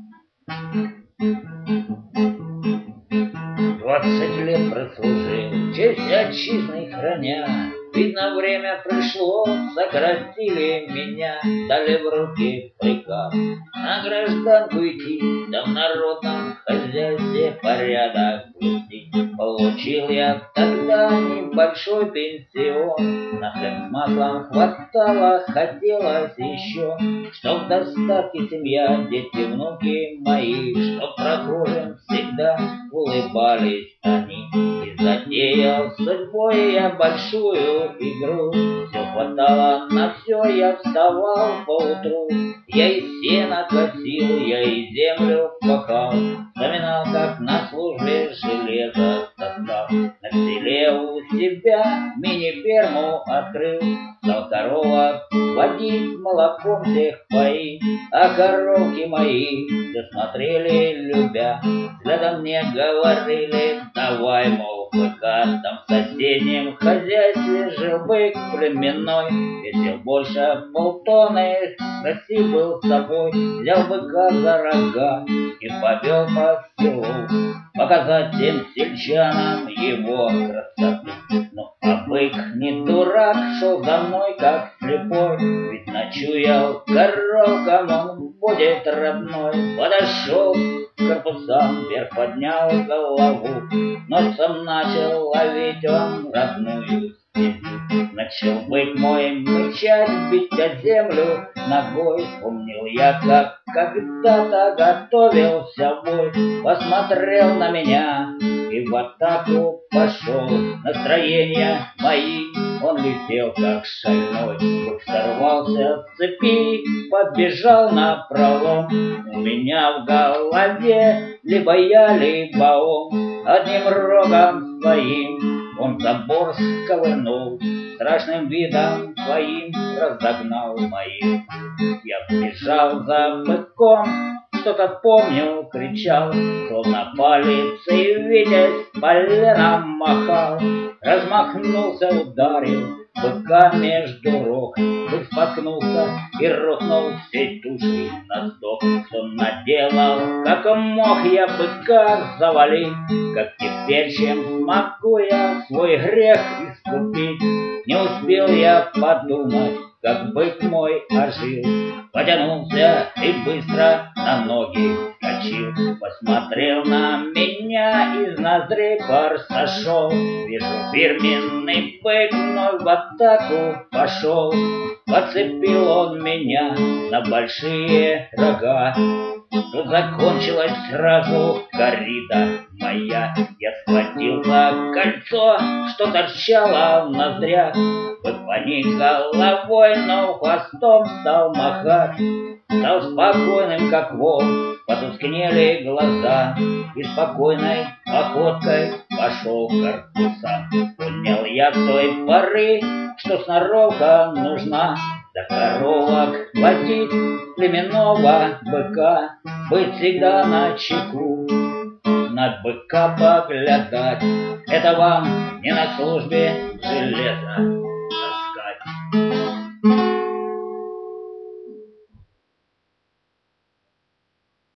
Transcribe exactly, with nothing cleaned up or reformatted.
Двадцать лет прослужил, честь отчизны храня. Видно, время пришло, сократили меня, дали в руки приказ на гражданку идти, да в народном хозяйстве порядок вести. Получил я тогда небольшой пенсион, на хлеб с маслом хватало, хотелось еще, чтоб в достатке семья, дети, внуки мои, чтоб прохожим всегда улыбались они. И затеял с судьбой я большую игру. Все хватало на все, я вставал поутру. Я и сено косил, я и землю пахал, вспоминал, как на службе железо таскал. На селе у себя мини-ферму открыл, стал коровок водить, молоком всех поить. А коровки мои все смотрели, любя, взглядом мне говорили: давай, мол, быка. Там в соседнем хозяйстве жил бык племенной, весил больше полтонны, красив был с собой. Взял быка за рога и повел по селу, показать всем сельчанам его красоту. Ну а бык не дурак, шел за мной как слепой, ведь ночуял коровкам он будет родной. Подошел к корпусам, вверх поднял голову, носом начал ловить он родную стезю. Начал бык мой мычать, бить о землю ногой. Помнил я, как когда-то готовился бой. Посмотрел на меня и в атаку пошел. Настроения мои он летел как шальной. Бык сорвался с цепи, побежал напролом. У меня в голове либо я, либо он. Одним рогом своим он забор сковырнул, страшным видом своим разогнал моих. Я бежал за быком, что-то помню, кричал, словно палицей видясь, поленом махал. Размахнулся, ударил быка между рог. Бык споткнулся и рухнул всей тушей на сдох. Что наделал, как мог я быка завалить, как теперь чем смогу я свой грех искупить. Не успел я подумать, как бык мой ожил, потянулся и быстро на ноги вскочил. Посмотрел на меня, из ноздрей пар сошел. Вижу, фирменный бык вновь в атаку пошел. Подцепил он меня на большие рога. Тут закончилась сразу коррида моя. Я схватил за кольцо, что торчало в ноздрях. Бык поник головой, но хвостом стал махать. Стал спокойным, как волк, потускнели глаза, и спокойной походкой пошел к корпусам. Понял я с той поры, что сноровка нужна, до коровок водить племенного быка, быть всегда начеку, на быка поглядать. Это вам не на службе железа.